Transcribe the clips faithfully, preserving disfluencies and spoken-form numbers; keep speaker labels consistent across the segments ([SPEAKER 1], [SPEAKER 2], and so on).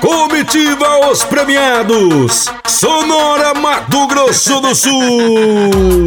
[SPEAKER 1] Comitiva Os Premiados, Sonora, Mato Grosso do Sul.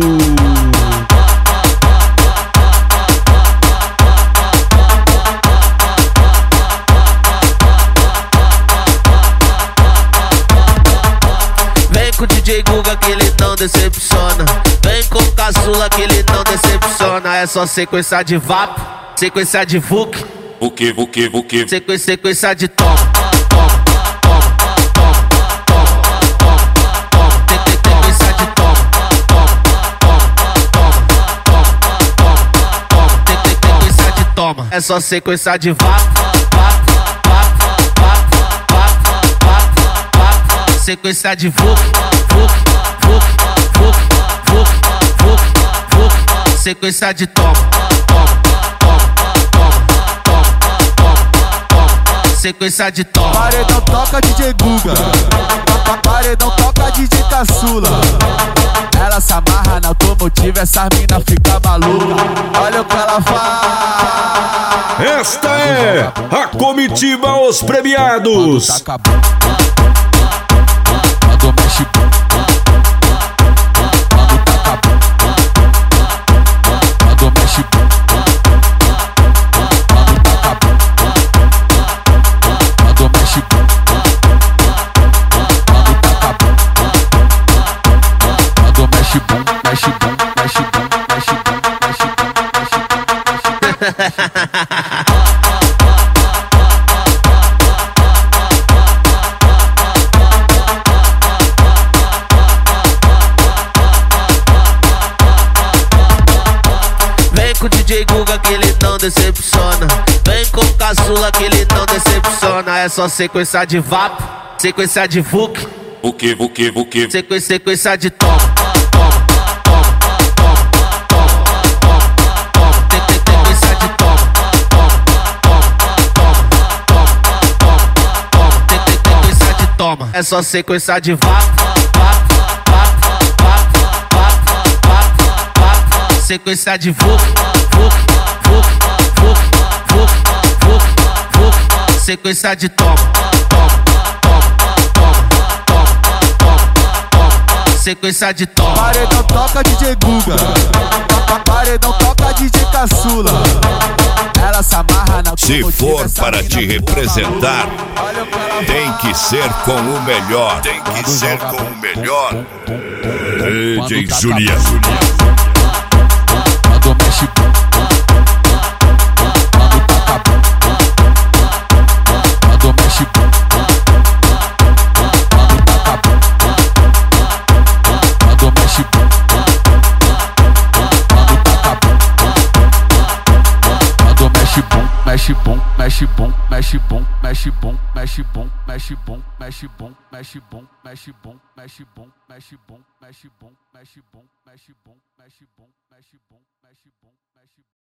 [SPEAKER 2] Vem com o D J Guga que ele não decepciona. Vem com o Caçula que ele não decepciona. É só sequência de vapo, sequência de vuc,
[SPEAKER 3] Vuque, vuque, vuque.
[SPEAKER 2] sequência, sequência de toma, toma, toma, toma, toma, toma, toma, sequência de toma, toma, toma, toma, toma, toma, sequência de toma. É só sequência de vapo, vapo, vapo, vapo, vapo, vapo, vapo, sequência de vuc, vuc, vuc, vuc, vuc, vuc, vuc, sequência de toma, toma, toma, toma, toma, toma, toma, sequência de toma.
[SPEAKER 4] Paredão toca D J Guga, paredão toca D J Caçula. Ela se amarra na automotiva, essas mina fica maluca. Olha o que ela faz.
[SPEAKER 1] Esta é a Comitiva Os Premiados.
[SPEAKER 4] Taca bum, quando mexe bum, quando taca bum, quando mexe bum, quando taca bum, quando mexe bum, quando taca bum, quando mexe bum, mexe bum, mexe bum, mexe bum, mexe bum, mexe bum.
[SPEAKER 2] Vem com o D J Guga que ele não decepciona. Vem com o Caçula que ele não decepciona. É só sequência de vapo, sequência de vuc,
[SPEAKER 3] Vuque, vuque, vuque.
[SPEAKER 2] sequência, sequência de toma, toma, toma, toma, toma, toma, toma, sequência de toma, toma, toma, toma, toma, toma, toma, sequência de toma. É só sequência de vapo, vapo, vapo, vapo, vapo, vapo, vapo, sequência de vuc, vuc, vuc, vuc, vuc, vuc, vuc, sequência de toma, toma, toma, toma, toma, toma, toma, sequência de toma.
[SPEAKER 4] Paredão toca D J Guga, paredão toca D J Caçula. Ela se amarra na
[SPEAKER 5] Se
[SPEAKER 4] automotiva,
[SPEAKER 5] for
[SPEAKER 4] essa
[SPEAKER 5] para
[SPEAKER 4] mina
[SPEAKER 5] te
[SPEAKER 4] fica
[SPEAKER 5] representar,
[SPEAKER 4] maluca. Olha o que ela
[SPEAKER 5] tem
[SPEAKER 4] faz.
[SPEAKER 5] que ser com o melhor. Tem que ser com o melhor. D J Juliano.
[SPEAKER 4] Quando mexe bum, quando taca bum, quando mexe bum, quando taca bum, quando mexe bum, quando taca bum, quando mexe bum, mexe bum, mexe bum, mexe bum, mexe bum, mexe bum, mexe bum, mexe bum, mexe bum, mexe bum, mexe bum, mexe bum, mexe bum, mexe bum, mexe bum, mexe bum, mexe bum, mexe bum, mexe bum.